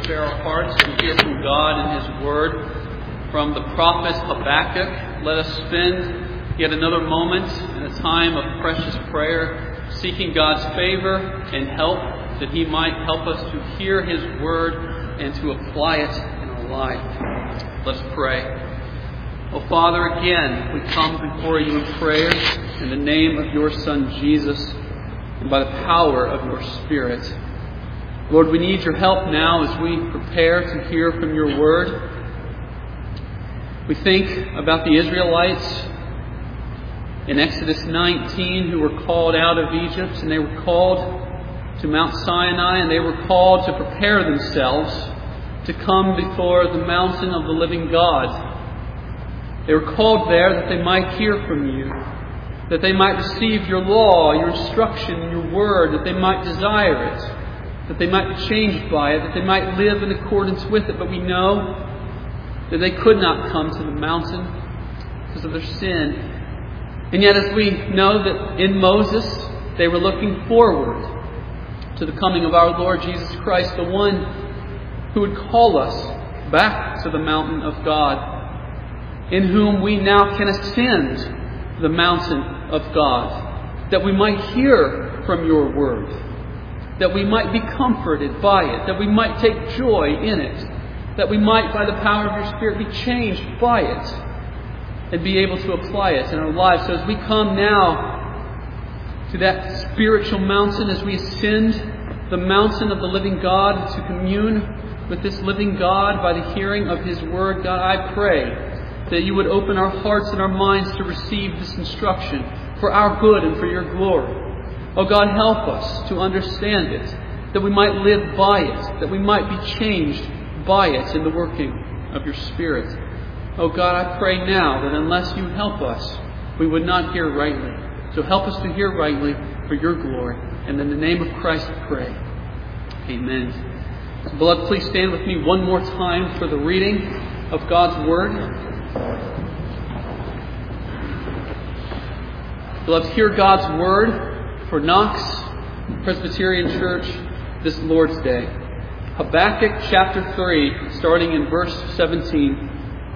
prepare our hearts to hear from God and His Word from the prophet Habakkuk. Let us spend yet another moment in a time of precious prayer, seeking God's favor and help, that He might help us to hear His Word and to apply it in our life. Let's pray. Oh, Father, again, we come before You in prayer in the name of Your Son, Jesus, and by the power of Your Spirit. Lord, we need Your help now as we prepare to hear from Your Word. We think about the Israelites in Exodus 19 who were called out of Egypt, and they were called to Mount Sinai, and they were called to prepare themselves to come before the mountain of the living God. They were called there that they might hear from You, that they might receive Your law, Your instruction, Your word, that they might desire it, that they might be changed by it, that they might live in accordance with it. But we know that they could not come to the mountain because of their sin. And yet, as we know that in Moses, they were looking forward to the coming of our Lord Jesus Christ, the one who would call us back to the mountain of God, in whom we now can ascend the mountain of God, that we might hear from Your word, that we might be comforted by it, that we might take joy in it, that we might, by the power of Your Spirit, be changed by it and be able to apply it in our lives. So as we come now to that spiritual mountain, as we ascend the mountain of the living God to commune with this living God by the hearing of His Word, God, I pray that You would open our hearts and our minds to receive this instruction for our good and for Your glory. Oh God, help us to understand it, that we might live by it, that we might be changed by it in the working of Your Spirit. Oh God, I pray now that unless You help us, we would not hear rightly. So help us to hear rightly for Your glory. And in the name of Christ I pray. Amen. So, beloved, please stand with me one more time for the reading of God's Word. Beloved, hear God's Word for Knox Presbyterian Church this Lord's Day. Habakkuk chapter 3, starting in verse 17.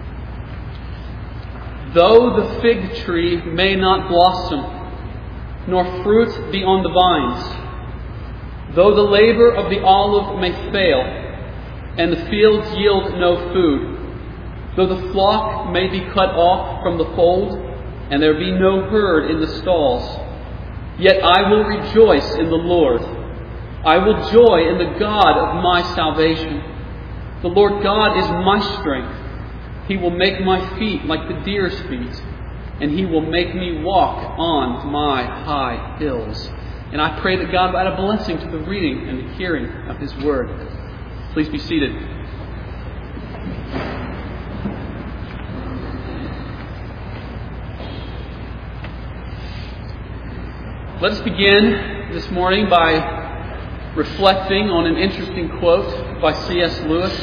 Though the fig tree may not blossom, nor fruit be on the vines, though the labor of the olive may fail, and the fields yield no food, though the flock may be cut off from the fold, and there be no herd in the stalls, yet I will rejoice in the Lord. I will joy in the God of my salvation. The Lord God is my strength. He will make my feet like the deer's feet, and He will make me walk on my high hills. And I pray that God will add a blessing to the reading and the hearing of His Word. Please be seated. Let us begin this morning by reflecting on an interesting quote by C.S. Lewis.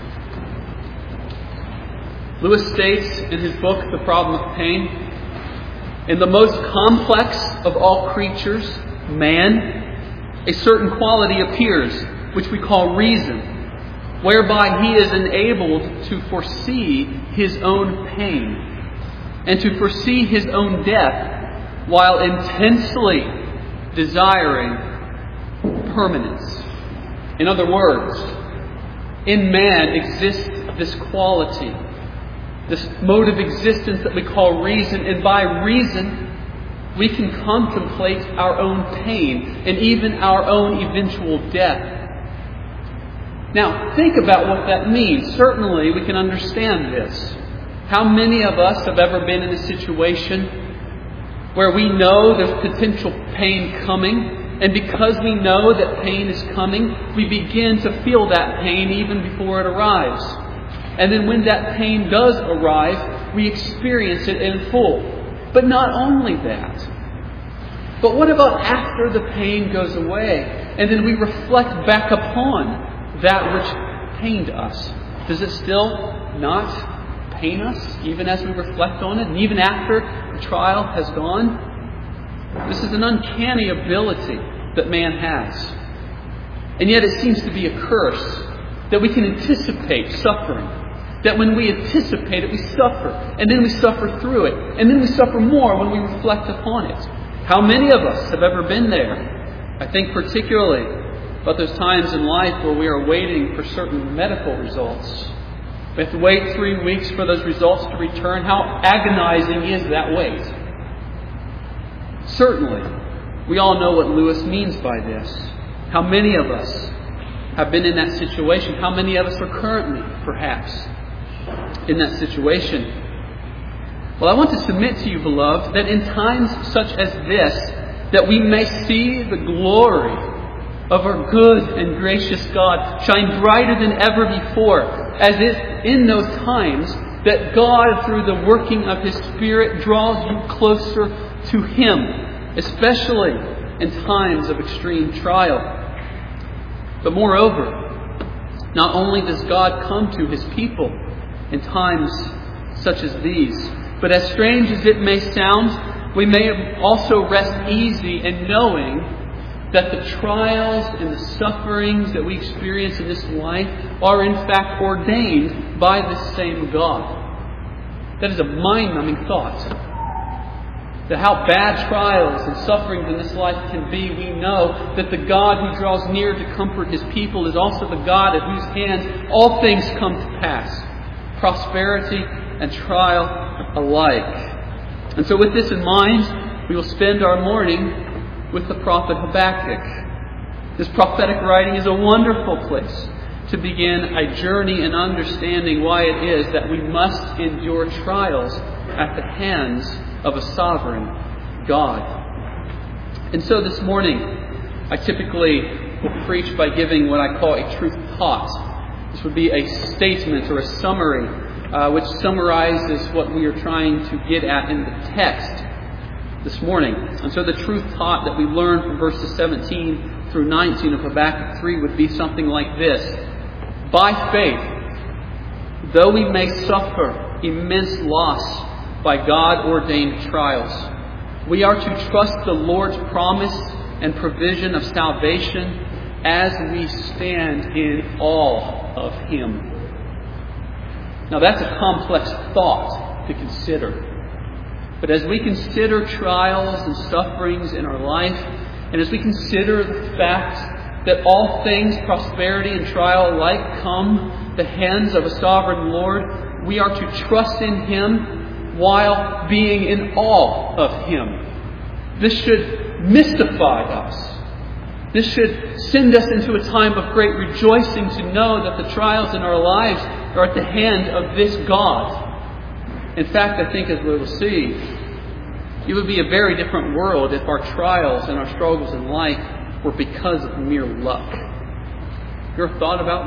Lewis states in his book, The Problem of Pain, in the most complex of all creatures, man, a certain quality appears, which we call reason, whereby he is enabled to foresee his own pain and to foresee his own death while intensely desiring permanence. In other words, in man exists this quality, this mode of existence that we call reason, and by reason we can contemplate our own pain and even our own eventual death. Now, think about what that means. Certainly we can understand this. How many of us have ever been in a situation where we know there's potential pain coming, and because we know that pain is coming, we begin to feel that pain even before it arrives. And then when that pain does arrive, we experience it in full. But not only that. But what about after the pain goes away, and then we reflect back upon that which pained us? Does it still not pain us, even as we reflect on it, and even after the trial has gone? This is an uncanny ability that man has. And yet it seems to be a curse that we can anticipate suffering. That when we anticipate it, we suffer. And then we suffer through it. And then we suffer more when we reflect upon it. How many of us have ever been there? I think particularly about those times in life where we are waiting for certain medical results. We have to wait 3 weeks for those results to return. How agonizing is that wait? Certainly, we all know what Lewis means by this. How many of us have been in that situation? How many of us are currently, perhaps, in that situation? Well, I want to submit to you, beloved, that in times such as this, that we may see the glory of our good and gracious God shine brighter than ever before, as is in those times that God, through the working of His Spirit, draws you closer to Him, especially in times of extreme trial. But moreover, not only does God come to His people in times such as these, but as strange as it may sound, we may also rest easy in knowing that the trials and the sufferings that we experience in this life are in fact ordained by this same God. That is a mind-numbing thought. That how bad trials and sufferings in this life can be, we know that the God who draws near to comfort His people is also the God at whose hands all things come to pass, prosperity and trial alike. And so with this in mind, we will spend our morning with the prophet Habakkuk. This prophetic writing is a wonderful place to begin a journey in understanding why it is that we must endure trials at the hands of a sovereign God. And so this morning, I typically will preach by giving what I call a truth thought. This would be a statement or a summary which summarizes what we are trying to get at in the text this morning. And so the truth taught that we learn from verses 17 through 19 of Habakkuk 3 would be something like this. By faith, though we may suffer immense loss by God-ordained trials, we are to trust the Lord's promise and provision of salvation as we stand in awe of Him. Now that's a complex thought to consider. But as we consider trials and sufferings in our life, and as we consider the fact that all things, prosperity and trial alike, come the hands of a sovereign Lord, we are to trust in Him while being in awe of Him. This should mystify us. This should send us into a time of great rejoicing to know that the trials in our lives are at the hand of this God. In fact, I think as we will see, it would be a very different world if our trials and our struggles in life were because of mere luck. You ever thought about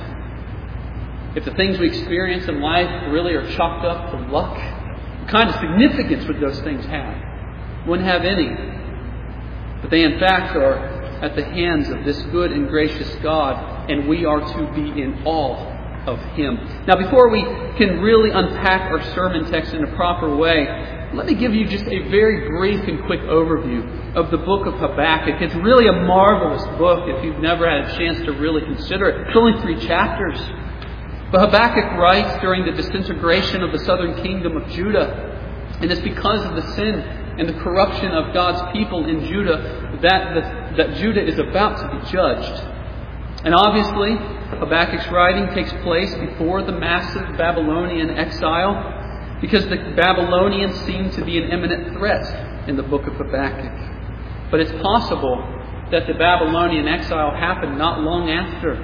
that? If the things we experience in life really are chalked up to luck, what kind of significance would those things have? Wouldn't have any. But they in fact are at the hands of this good and gracious God, and we are to be in awe of Him. Now before we can really unpack our sermon text in a proper way, let me give you just a very brief and quick overview of the book of Habakkuk. It's really a marvelous book if you've never had a chance to really consider it. It's only 3 chapters. But Habakkuk writes during the disintegration of the southern kingdom of Judah. And it's because of the sin and the corruption of God's people in Judah that Judah is about to be judged. And obviously, Habakkuk's writing takes place before the massive Babylonian exile, because the Babylonians seem to be an imminent threat in the book of Habakkuk. But it's possible that the Babylonian exile happened not long after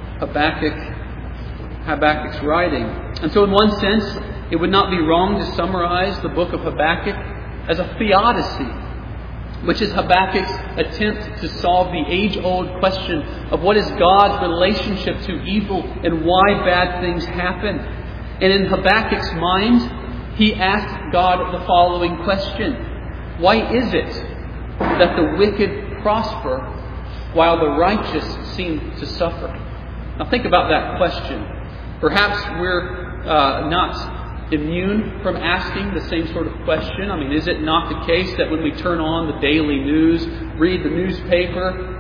Habakkuk's writing. And so in one sense, it would not be wrong to summarize the book of Habakkuk as a theodicy, which is Habakkuk's attempt to solve the age-old question of what is God's relationship to evil and why bad things happen. And in Habakkuk's mind, he asked God the following question: why is it that the wicked prosper while the righteous seem to suffer? Now think about that question. Perhaps we're not immune from asking the same sort of question. I mean, is it not the case that when we turn on the daily news, read the newspaper,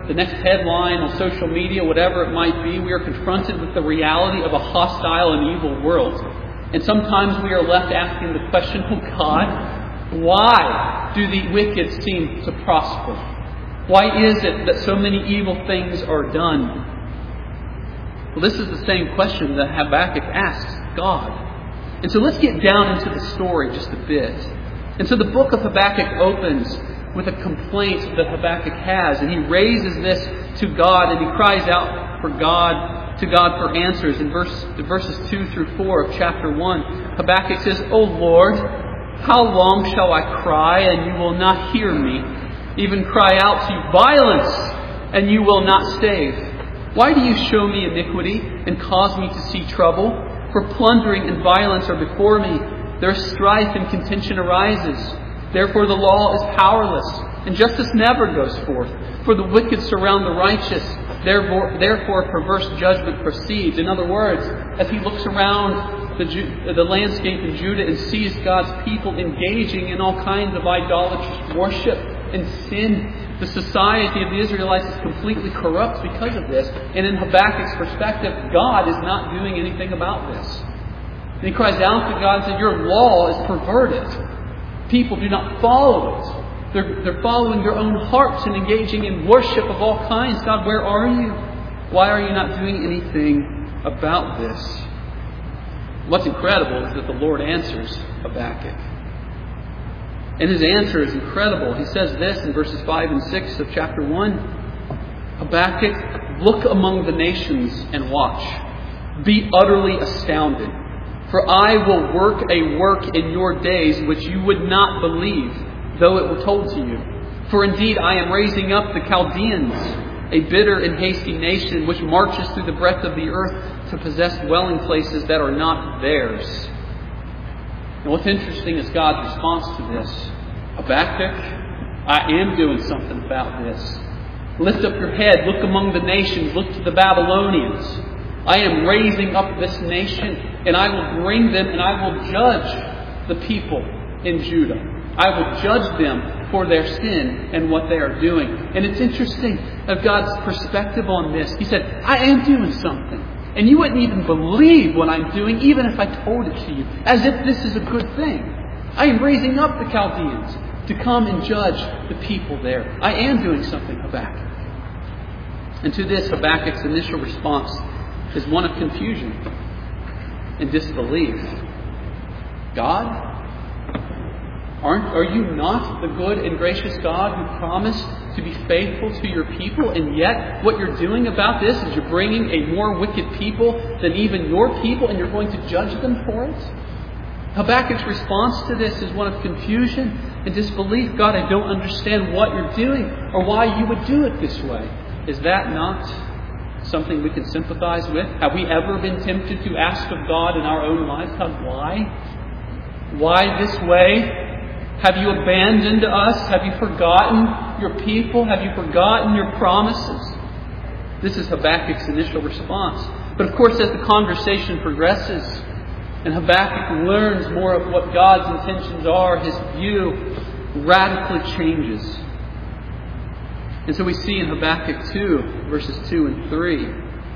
the next headline on social media, whatever it might be, we are confronted with the reality of a hostile and evil world. And sometimes we are left asking the question, oh God, why do the wicked seem to prosper? Why is it that so many evil things are done? Well, this is the same question that Habakkuk asks God. And so let's get down into the story just a bit. And so the book of Habakkuk opens with a complaint that Habakkuk has, and he raises this to God, and he cries out to God for answers. In verses 2 through 4 of chapter 1, Habakkuk says, O Lord, how long shall I cry, and you will not hear me? Even cry out to you, violence, and you will not save. Why do you show me iniquity and cause me to see trouble? For plundering and violence are before me. Their strife and contention arises. Therefore the law is powerless, and justice never goes forth. For the wicked surround the righteous. Therefore perverse judgment proceeds. In other words, as he looks around the landscape in Judah and sees God's people engaging in all kinds of idolatrous worship and sin, the society of the Israelites is completely corrupt because of this. And in Habakkuk's perspective, God is not doing anything about this. And he cries out to God and says, your law is perverted. People do not follow it. They're following their own hearts and engaging in worship of all kinds. God, where are you? Why are you not doing anything about this? What's incredible is that the Lord answers Habakkuk. And his answer is incredible. He says this in verses 5 and 6 of chapter 1. Habakkuk, look among the nations and watch. Be utterly astounded. For I will work a work in your days which you would not believe, though it were told to you. For indeed I am raising up the Chaldeans, a bitter and hasty nation which marches through the breadth of the earth to possess dwelling places that are not theirs. And what's interesting is God's response to this. Habakkuk, I am doing something about this. Lift up your head, look among the nations, look to the Babylonians. I am raising up this nation, and I will bring them, and I will judge the people in Judah. I will judge them for their sin and what they are doing. And it's interesting of God's perspective on this. He said, I am doing something. And you wouldn't even believe what I'm doing, even if I told it to you, as if this is a good thing. I am raising up the Chaldeans to come and judge the people there. I am doing something, Habakkuk. And to this, Habakkuk's initial response is one of confusion and disbelief. God, are you not the good and gracious God who promised to be faithful to your people? And yet what you're doing about this is you're bringing a more wicked people than even your people, and you're going to judge them for it? Habakkuk's response to this is one of confusion and disbelief. God, I don't understand what you're doing or why you would do it this way. Is that not something we can sympathize with? Have we ever been tempted to ask of God in our own lives, God, why? Why this way? Have you abandoned us? Have you forgotten your people? Have you forgotten your promises? This is Habakkuk's initial response. But of course, as the conversation progresses and Habakkuk learns more of what God's intentions are, his view radically changes. And so we see in Habakkuk 2, verses 2 and 3,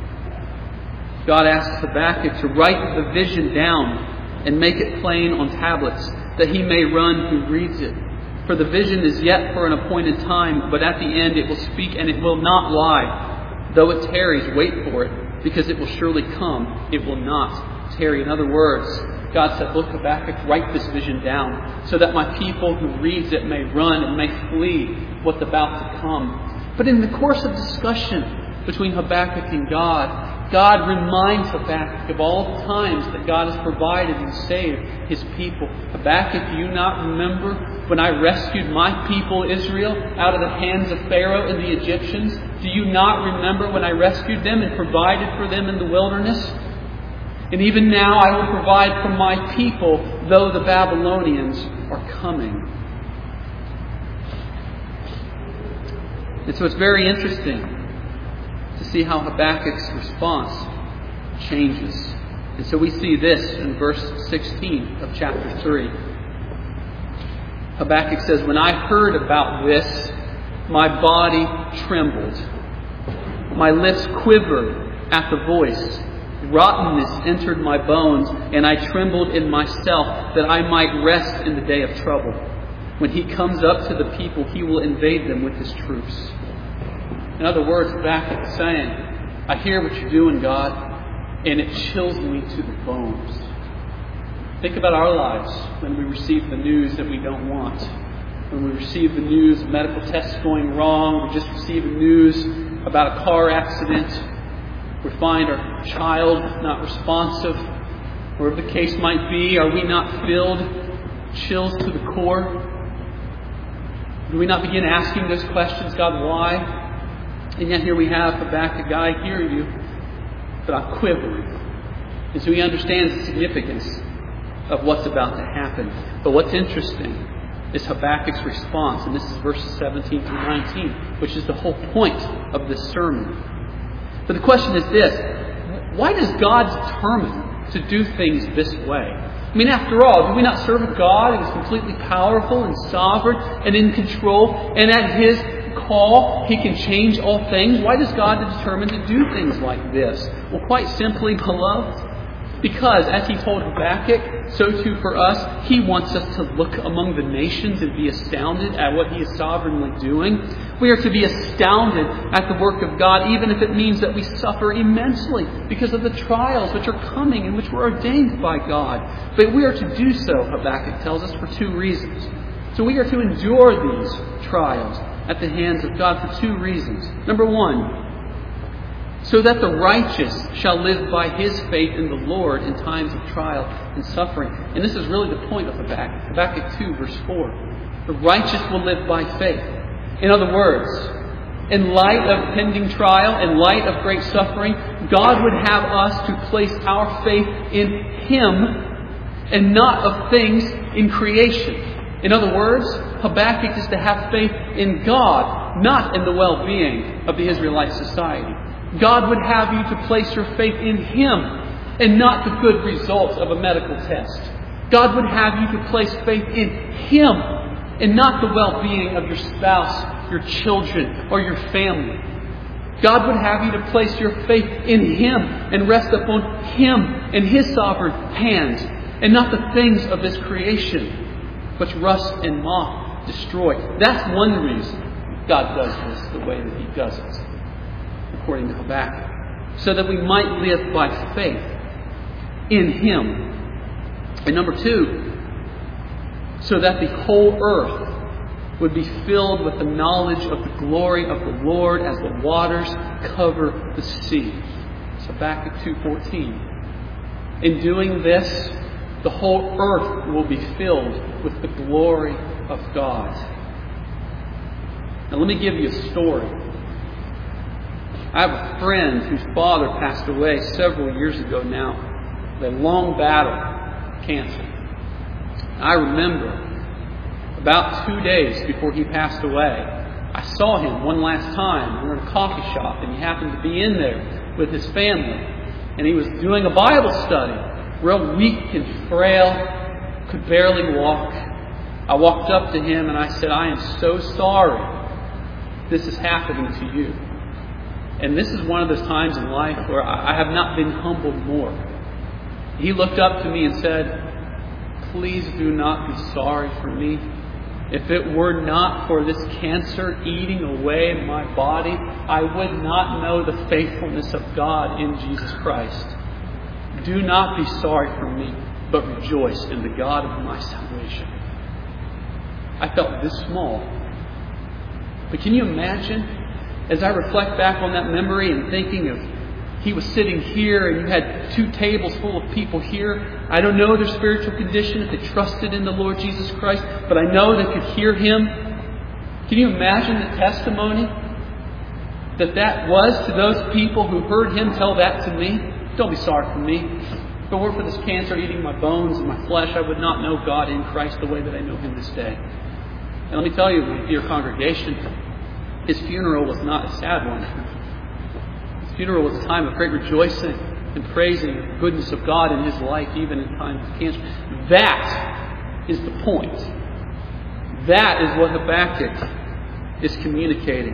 God asks Habakkuk to write the vision down and make it plain on tablets, that he may run who reads it. For the vision is yet for an appointed time, but at the end it will speak and it will not lie. Though it tarries, wait for it, because it will surely come. It will not tarry. In other words, God said, look, Habakkuk, write this vision down so that my people who reads it may run and may flee what's about to come. But in the course of discussion between Habakkuk and God reminds Habakkuk of all the times that God has provided and saved His people. Habakkuk, do you not remember when I rescued my people Israel out of the hands of Pharaoh and the Egyptians? Do you not remember when I rescued them and provided for them in the wilderness? And even now I will provide for my people, though the Babylonians are coming. And so it's very interesting to see how Habakkuk's response changes. And so we see this in verse 16 of chapter 3. Habakkuk says, when I heard about this, my body trembled My lips quivered at the voice. Rottenness entered my bones, and I trembled in myself that I might rest in the day of trouble. When he comes up to the people, he will invade them with his troops. In other words, Habakkuk is saying, I hear what you're doing, God, and it chills me to the bones. Think about our lives when we receive the news that we don't want. When we receive the news of medical tests going wrong, we just receive the news about a car accident, we find our child not responsive, whatever the case might be. Are we not filled chills to the core? Do we not begin asking those questions, God, why? And yet here we have Habakkuk, I hear you, but I'm quivering. And so he understands the significance of what's about to happen. But what's interesting is Habakkuk's response, and this is verses 17 through 19, which is the whole point of this sermon. But the question is this: why does God determine to do things this way? I mean, after all, do we not serve a God who is completely powerful and sovereign and in control, and at His call He can change all things? Why does God determine to do things like this? Well, quite simply, beloved, because, as He told Habakkuk, so too for us, He wants us to look among the nations and be astounded at what He is sovereignly doing. We are to be astounded at the work of God, even if it means that we suffer immensely because of the trials which are coming and which were ordained by God. But we are to do so, Habakkuk tells us, for two reasons. So we are to endure these trials at the hands of God for two reasons. Number one, so that the righteous shall live by his faith in the Lord in times of trial and suffering. And this is really the point of Habakkuk. Habakkuk 2, verse 4. The righteous will live by faith. In other words, in light of pending trial, in light of great suffering, God would have us to place our faith in Him and not of things in creation. In other words, Habakkuk is to have faith in God, not in the well-being of the Israelite society. God would have you to place your faith in Him and not the good results of a medical test. God would have you to place faith in Him and not the well-being of your spouse, your children, or your family. God would have you to place your faith in Him and rest upon Him and His sovereign hands and not the things of this creation which rust and moth destroy. That's one reason God does this the way that He does it, according to Habakkuk, so that we might live by faith in Him. And number two, so that the whole earth would be filled with the knowledge of the glory of the Lord as the waters cover the sea. It's Habakkuk 2:14. In doing this, the whole earth will be filled with the glory of God. Now let me give you a story. I have a friend whose father passed away several years ago now. They had a long battle with cancer. I remember about 2 days before he passed away, I saw him one last time. We were in a coffee shop and he happened to be in there with his family. And he was doing a Bible study, real weak and frail, could barely walk. I walked up to him and I said, I am so sorry this is happening to you. And this is one of those times in life where I have not been humbled more. He looked up to me and said, please do not be sorry for me. If it were not for this cancer eating away my body, I would not know the faithfulness of God in Jesus Christ. Do not be sorry for me, but rejoice in the God of my salvation. I felt this small. But can you imagine, as I reflect back on that memory and thinking of he was sitting here and you had 2 tables full of people here. I don't know their spiritual condition, if they trusted in the Lord Jesus Christ, but I know they could hear Him. Can you imagine the testimony that was to those people who heard Him tell that to me? Don't be sorry for me. If it weren't for this cancer eating my bones and my flesh, I would not know God in Christ the way that I know Him this day. And let me tell you, dear congregation, his funeral was not a sad one. His funeral was a time of great rejoicing and praising the goodness of God in his life, even in times of cancer. That is the point. That is what Habakkuk is communicating.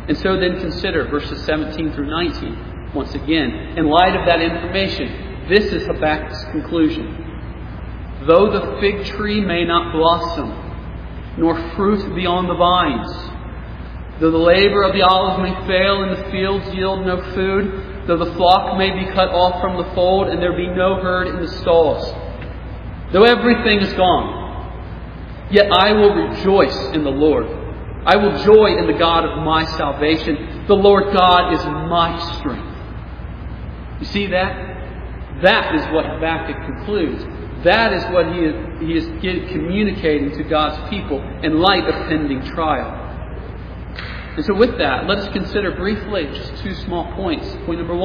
And so then consider verses 17 through 19. Once again, in light of that information, this is Habakkuk's conclusion. Though the fig tree may not blossom, nor fruit be on the vines, though the labor of the olive may fail and the fields yield no food, though the flock may be cut off from the fold and there be no herd in the stalls, though everything is gone, yet I will rejoice in the Lord. I will joy in the God of my salvation. The Lord God is my strength. You see that? That is what Habakkuk concludes. That is what he is communicating to God's people in light of pending trial. And so with that, let us consider briefly just two small points. Point number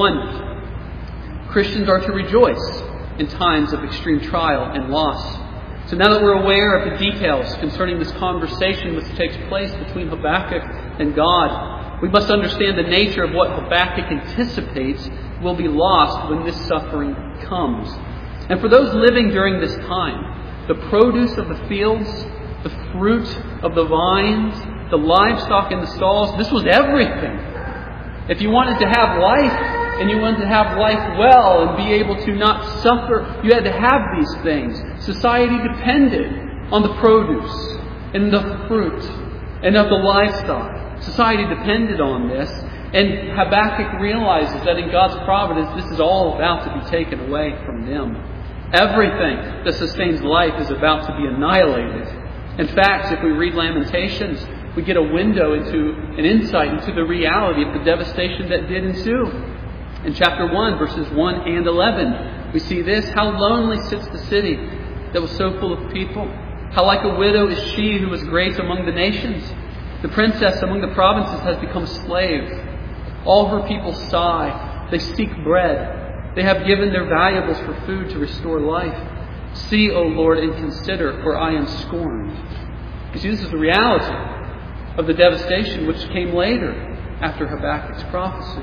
one, Christians are to rejoice in times of extreme trial and loss. So now that we're aware of the details concerning this conversation which takes place between Habakkuk and God, we must understand the nature of what Habakkuk anticipates will be lost when this suffering comes. And for those living during this time, the produce of the fields, the fruit of the vines, the livestock in the stalls, this was everything. If you wanted to have life, and you wanted to have life well and be able to not suffer, you had to have these things. Society depended on the produce and the fruit and of the livestock. Society depended on this. And Habakkuk realizes that in God's providence, this is all about to be taken away from them. Everything that sustains life is about to be annihilated. In fact, if we read Lamentations, we get a window into an insight into the reality of the devastation that did ensue. In chapter 1, verses 1 and 11, we see this. How lonely sits the city that was so full of people. How like a widow is she who was great among the nations. The princess among the provinces has become a slave. All her people sigh. They seek bread. They have given their valuables for food to restore life. See, O Lord, and consider, for I am scorned. You see, this is the reality of the devastation which came later after Habakkuk's prophecy.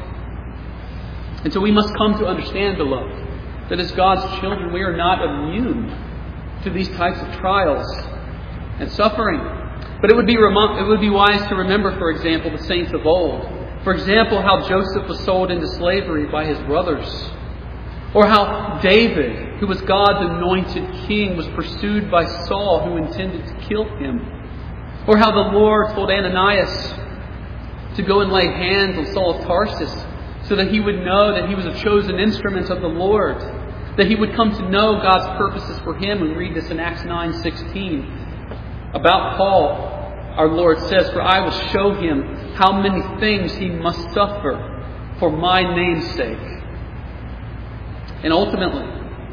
And so we must come to understand, beloved, that as God's children, we are not immune to these types of trials and suffering. But it would be wise to remember, for example, the saints of old. For example, how Joseph was sold into slavery by his brothers. Or how David, who was God's anointed king, was pursued by Saul, who intended to kill him. Or how the Lord told Ananias to go and lay hands on Saul of Tarsus so that he would know that he was a chosen instrument of the Lord. That he would come to know God's purposes for him. We read this in Acts 9:16. About Paul, our Lord says, "For I will show him how many things he must suffer for my name's sake." And ultimately,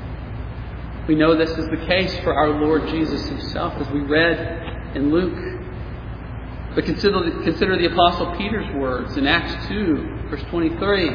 we know this is the case for our Lord Jesus himself, as we read in Luke. But consider the Apostle Peter's words in Acts 2, verse 23.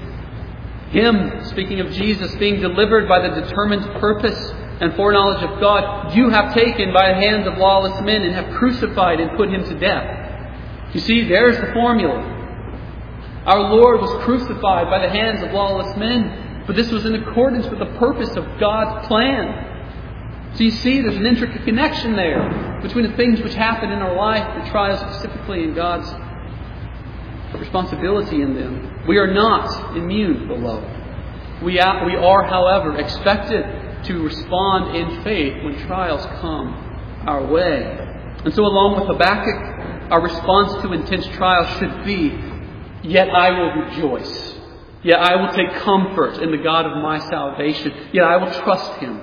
Him, speaking of Jesus, being delivered by the determined purpose and foreknowledge of God, you have taken by the hands of lawless men and have crucified and put him to death. You see, there's the formula. Our Lord was crucified by the hands of lawless men, but this was in accordance with the purpose of God's plan. So you see, there's an intricate connection there between the things which happen in our life, the trials specifically, and God's responsibility in them. We are not immune, beloved. We are, however, expected to respond in faith when trials come our way. And so along with Habakkuk, our response to intense trials should be, "Yet I will rejoice. Yet I will take comfort in the God of my salvation. Yet I will trust Him."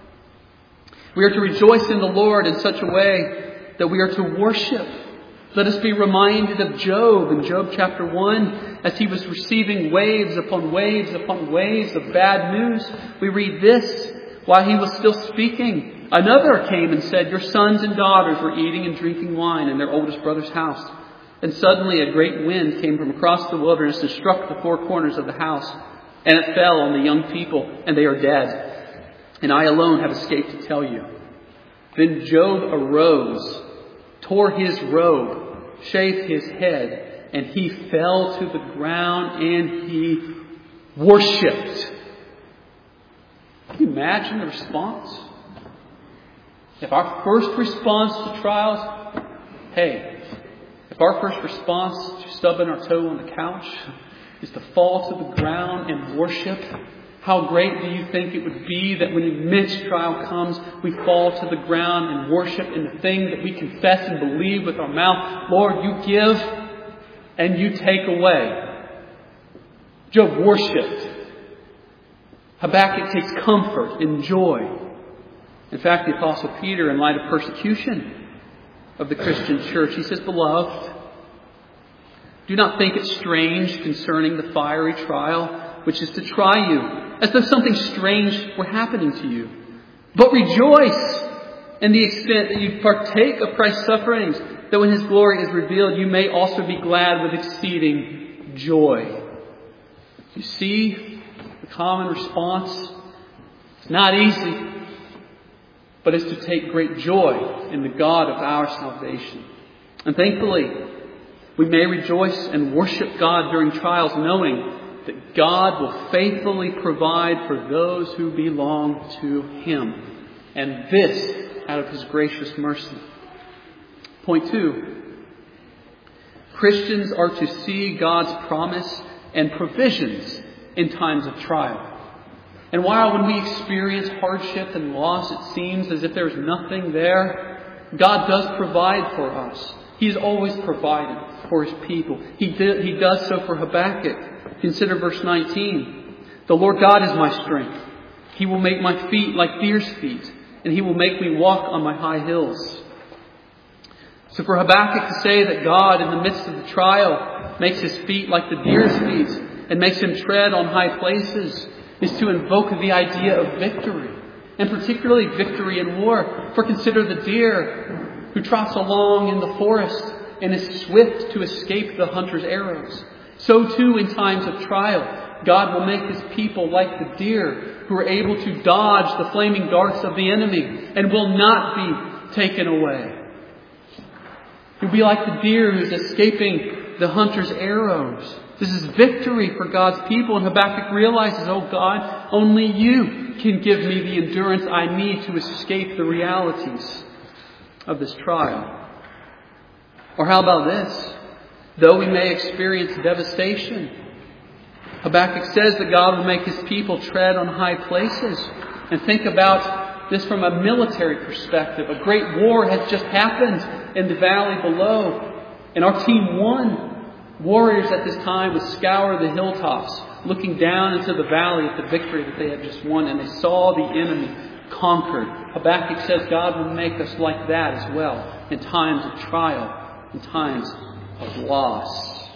We are to rejoice in the Lord in such a way that we are to worship. Let us be reminded of Job in Job chapter 1, as he was receiving waves upon waves upon waves of bad news. We read this: while he was still speaking, another came and said, "Your sons and daughters were eating and drinking wine in their oldest brother's house. And suddenly a great wind came from across the wilderness and struck the four corners of the house. And it fell on the young people, and they are dead. And I alone have escaped to tell you." Then Job arose, tore his robe, shaved his head, and he fell to the ground and he worshipped. Can you imagine the response? If our first response to trials, hey, If our first response to stubbing our toe on the couch is to fall to the ground and worship, how great do you think it would be that when immense trial comes, we fall to the ground and worship in the thing that we confess and believe with our mouth? Lord, you give and you take away. Job worshipped. Habakkuk takes comfort and joy. In fact, the Apostle Peter, in light of persecution of the Christian church, he says, "Beloved, do not think it strange concerning the fiery trial which is to try you, as though something strange were happening to you. But rejoice in the extent that you partake of Christ's sufferings, that when His glory is revealed, you may also be glad with exceeding joy." You see the common response? It's not easy, but it's to take great joy in the God of our salvation. And thankfully, we may rejoice and worship God during trials, knowing that God will faithfully provide for those who belong to Him. And this out of His gracious mercy. Point 2. Christians are to see God's promise and provisions in times of trial. And while when we experience hardship and loss, it seems as if there's nothing there, God does provide for us. He's always provided for His people. He does so for Habakkuk. Consider verse 19. "The Lord God is my strength. He will make my feet like deer's feet, and He will make me walk on my high hills." So for Habakkuk to say that God, in the midst of the trial, makes his feet like the deer's feet and makes him tread on high places, is to invoke the idea of victory, and particularly victory in war. For consider the deer who trots along in the forest and is swift to escape the hunter's arrows. So too in times of trial, God will make His people like the deer who are able to dodge the flaming darts of the enemy and will not be taken away. You'll be like the deer who's escaping the hunter's arrows. This is victory for God's people. And Habakkuk realizes, "Oh God, only You can give me the endurance I need to escape the realities of this trial." Or how about this? Though we may experience devastation, Habakkuk says that God will make His people tread on high places. And think about this from a military perspective. A great war has just happened in the valley below, and our team won. Warriors at this time would scour the hilltops, looking down into the valley at the victory that they had just won, and they saw the enemy conquered. Habakkuk says God will make us like that as well in times of trial, in times of loss.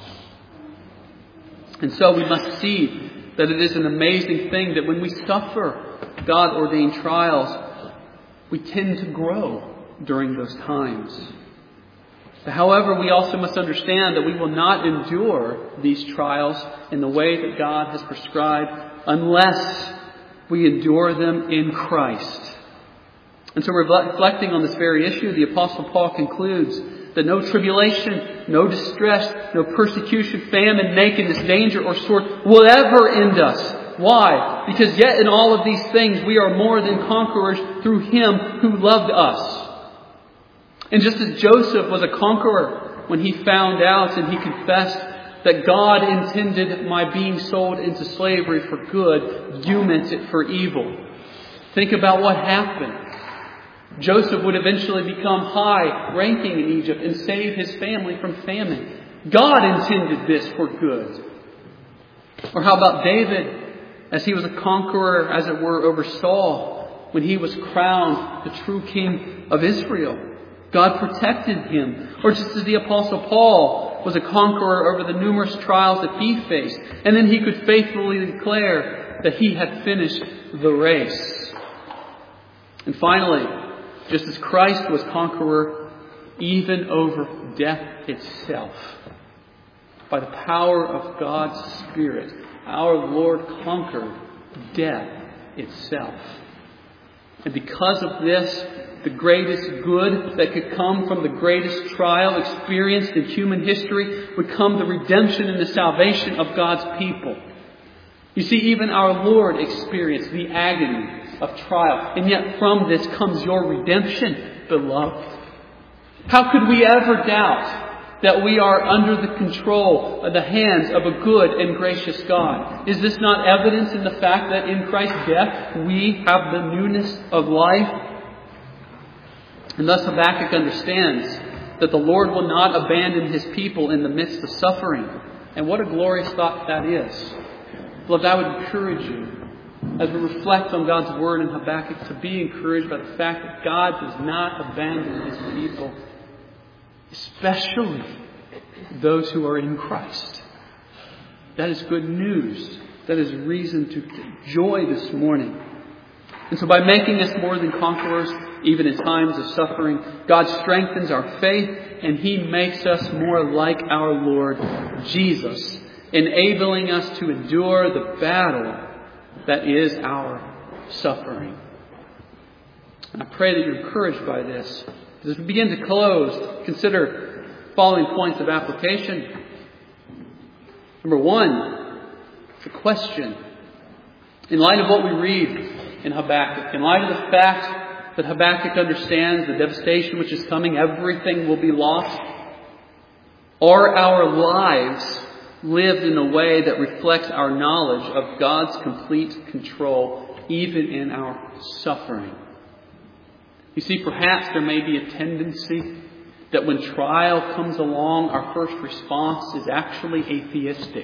And so we must see that it is an amazing thing that when we suffer God-ordained trials, we tend to grow during those times. However, we also must understand that we will not endure these trials in the way that God has prescribed unless we endure them in Christ. And so reflecting on this very issue, the Apostle Paul concludes that no tribulation, no distress, no persecution, famine, nakedness, danger, or sword will ever end us. Why? Because yet in all of these things we are more than conquerors through Him who loved us. And just as Joseph was a conqueror when he found out and he confessed that God intended my being sold into slavery for good, you meant it for evil. Think about what happened. Joseph would eventually become high ranking in Egypt and save his family from famine. God intended this for good. Or how about David, as he was a conqueror, as it were, over Saul, when he was crowned the true king of Israel? God protected him. Or just as the Apostle Paul was a conqueror over the numerous trials that he faced, and then he could faithfully declare that he had finished the race. And finally, just as Christ was conqueror even over death itself, by the power of God's Spirit, our Lord conquered death itself. And because of this, the greatest good that could come from the greatest trial experienced in human history would come the redemption and the salvation of God's people. You see, even our Lord experienced the agony of trial. And yet from this comes your redemption, beloved. How could we ever doubt that we are under the control of the hands of a good and gracious God? Is this not evidence in the fact that in Christ's death we have the newness of life? And thus Habakkuk understands that the Lord will not abandon His people in the midst of suffering. And what a glorious thought that is. Beloved, I would encourage you, as we reflect on God's Word in Habakkuk, to be encouraged by the fact that God does not abandon His people, especially those who are in Christ. That is good news. That is reason to joy this morning. And so by making us more than conquerors, even in times of suffering, God strengthens our faith and He makes us more like our Lord Jesus, enabling us to endure the battle that is our suffering. And I pray that you're encouraged by this. As we begin to close, consider following points of application. Number one, the question. In light of what we read in Habakkuk, in light of the fact that Habakkuk understands the devastation which is coming, everything will be lost, are our lives lived in a way that reflects our knowledge of God's complete control, even in our suffering? You see, perhaps there may be a tendency that when trial comes along, our first response is actually atheistic.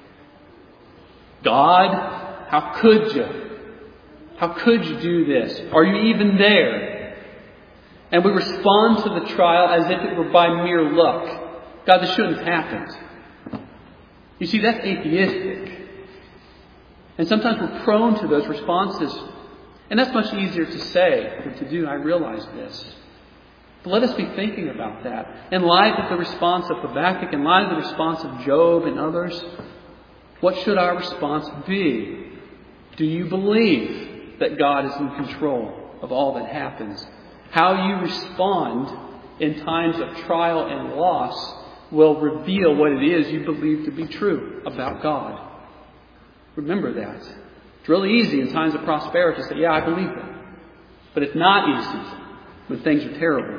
God, how could you? How could you do this? Are you even there? And we respond to the trial as if it were by mere luck. God, this shouldn't have happened. You see, that's atheistic. And sometimes we're prone to those responses. And that's much easier to say than to do. I realize this. But let us be thinking about that. In light of the response of Habakkuk, in light of the response of Job and others, what should our response be? Do you believe that God is in control of all that happens? How you respond in times of trial and loss will reveal what it is you believe to be true about God. Remember that. It's really easy in times of prosperity to say, yeah, I believe that. But it's not easy when things are terrible.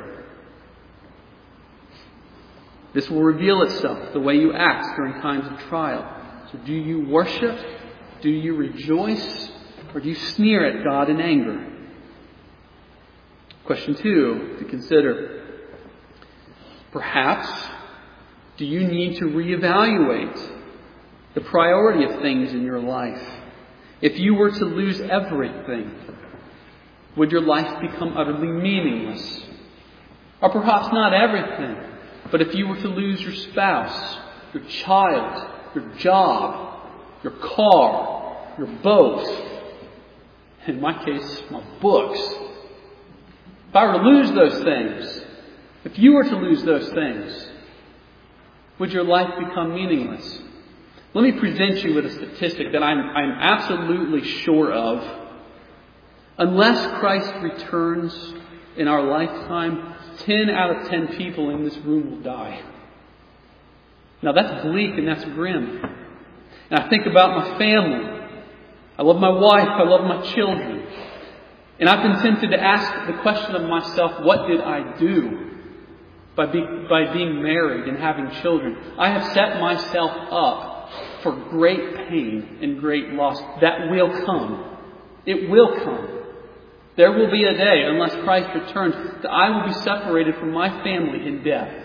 This will reveal itself the way you act during times of trial. So do you worship? Do you rejoice? Or do you sneer at God in anger? Question 2 to consider. Perhaps, do you need to reevaluate the priority of things in your life? If you were to lose everything, would your life become utterly meaningless? Or perhaps not everything, but if you were to lose your spouse, your child, your job, your car, your boat, in my case, my books. If I were to lose those things, if you were to lose those things, would your life become meaningless? Let me present you with a statistic that I'm absolutely sure of. Unless Christ returns in our lifetime, 10 out of 10 people in this room will die. Now that's bleak and that's grim. And I think about my family. I love my wife. I love my children. And I've been tempted to ask the question of myself, what did I do by being married and having children? I have set myself up for great pain and great loss. That will come. It will come. There will be a day, unless Christ returns, that I will be separated from my family in death.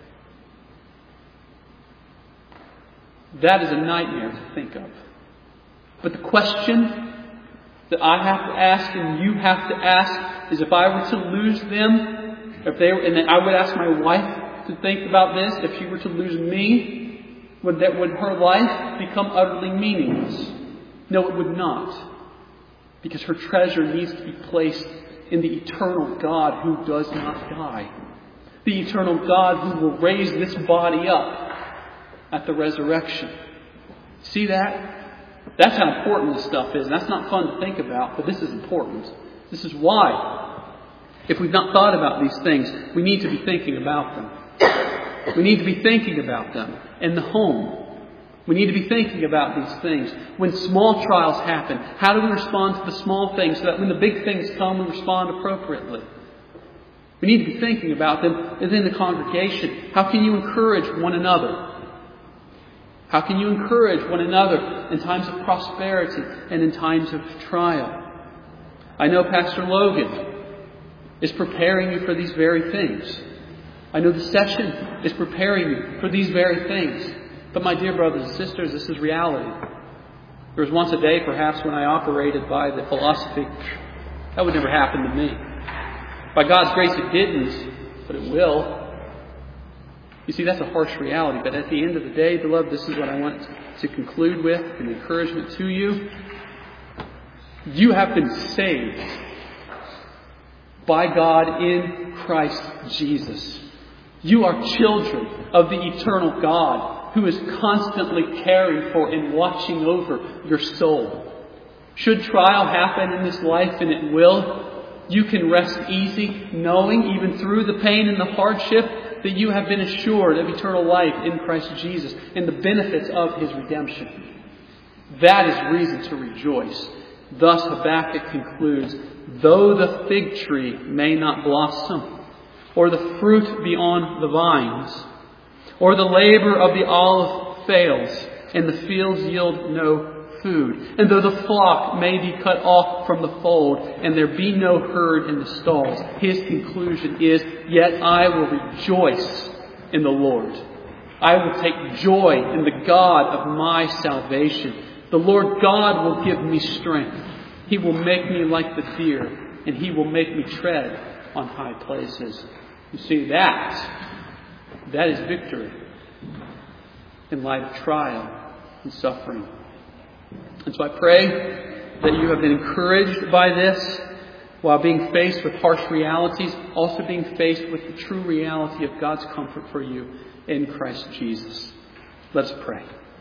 That is a nightmare to think of. But the question that I have to ask and you have to ask is, if I were to lose them, and I would ask my wife to think about this, if she were to lose me, would her life become utterly meaningless? No, it would not. Because her treasure needs to be placed in the eternal God who does not die. The eternal God who will raise this body up at the resurrection. See that? That's how important this stuff is. And that's not fun to think about, but this is important. This is why, if we've not thought about these things, we need to be thinking about them. We need to be thinking about them in the home. We need to be thinking about these things. When small trials happen, how do we respond to the small things so that when the big things come, we respond appropriately? We need to be thinking about them within the congregation. How can you encourage one another? How can you encourage one another in times of prosperity and in times of trial? I know Pastor Logan is preparing you for these very things. I know the session is preparing you for these very things. But my dear brothers and sisters, this is reality. There was once a day, perhaps, when I operated by the philosophy, that would never happen to me. By God's grace it didn't, but it will. You see, that's a harsh reality. But at the end of the day, beloved, this is what I want to conclude with, an encouragement to you. You have been saved by God in Christ Jesus. You are children of the eternal God who is constantly caring for and watching over your soul. Should trial happen in this life, and it will, you can rest easy knowing, even through the pain and the hardship, that you have been assured of eternal life in Christ Jesus and the benefits of His redemption. That is reason to rejoice. Thus Habakkuk concludes, though the fig tree may not blossom, or the fruit be on the vines, or the labor of the olive fails, and the fields yield no food, and though the flock may be cut off from the fold, and there be no herd in the stalls, his conclusion is, yet I will rejoice in the Lord. I will take joy in the God of my salvation. The Lord God will give me strength. He will make me like the deer, and He will make me tread on high places. You see, that is victory in light of trial and suffering. And so I pray that you have been encouraged by this while being faced with harsh realities, also being faced with the true reality of God's comfort for you in Christ Jesus. Let us pray.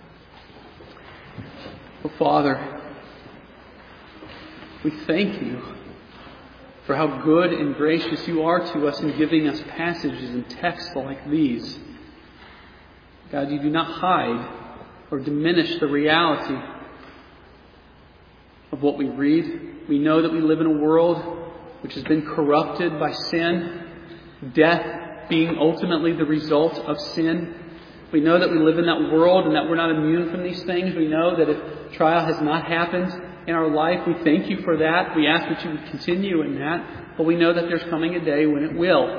Oh, Father, we thank you for how good and gracious you are to us in giving us passages and texts like these. God, you do not hide or diminish the reality of what we read. We know that we live in a world which has been corrupted by sin, death being ultimately the result of sin. We know that we live in that world and that we're not immune from these things. We know that if trial has not happened in our life, we thank you for that. We ask that you would continue in that. But we know that there's coming a day when it will.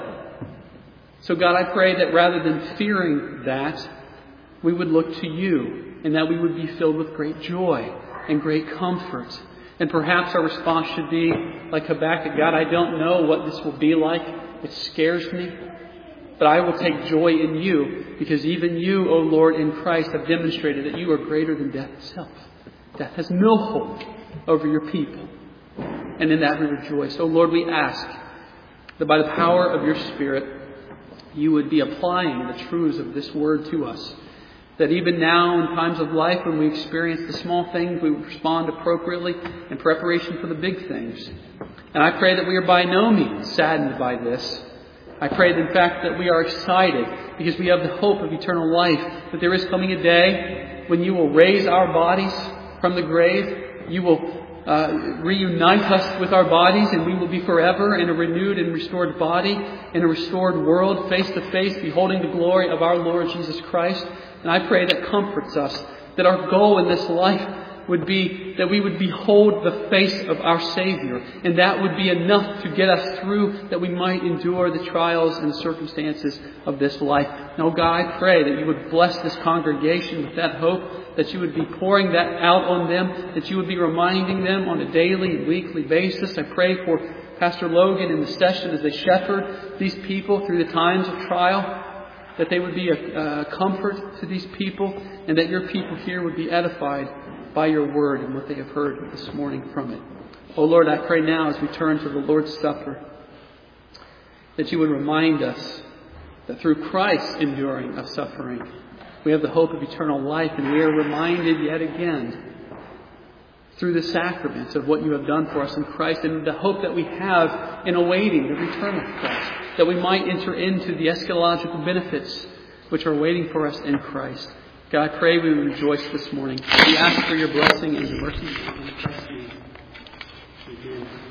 So God, I pray that rather than fearing that, we would look to you and that we would be filled with great joy and great comfort. And perhaps our response should be like Habakkuk, God, I don't know what this will be like. It scares me. But I will take joy in you, because even you, O Lord, in Christ have demonstrated that you are greater than death itself. Death has no hold over your people. And in that we rejoice. O Lord, we ask that by the power of your Spirit, you would be applying the truths of this word to us. That even now in times of life when we experience the small things, we respond appropriately in preparation for the big things. And I pray that we are by no means saddened by this. I pray, in fact, that we are excited because we have the hope of eternal life, that there is coming a day when you will raise our bodies from the grave. You will reunite us with our bodies, and we will be forever in a renewed and restored body, in a restored world, face to face, beholding the glory of our Lord Jesus Christ. And I pray that comforts us, that our goal in this life would be that we would behold the face of our Savior. And that would be enough to get us through, that we might endure the trials and circumstances of this life. Now, God, I pray that you would bless this congregation with that hope, that you would be pouring that out on them, that you would be reminding them on a daily and weekly basis. I pray for Pastor Logan in the session as they shepherd these people through the times of trial, that they would be a comfort to these people, and that your people here would be edified by your word and what they have heard this morning from it. Oh Lord, I pray now as we turn to the Lord's Supper, that you would remind us that through Christ's enduring of suffering, we have the hope of eternal life, and we are reminded yet again through the sacraments of what you have done for us in Christ, and the hope that we have in awaiting the return of Christ, that we might enter into the eschatological benefits which are waiting for us in Christ. God, I pray we will rejoice this morning. We ask for your blessing and your mercy in Christ's name. Amen.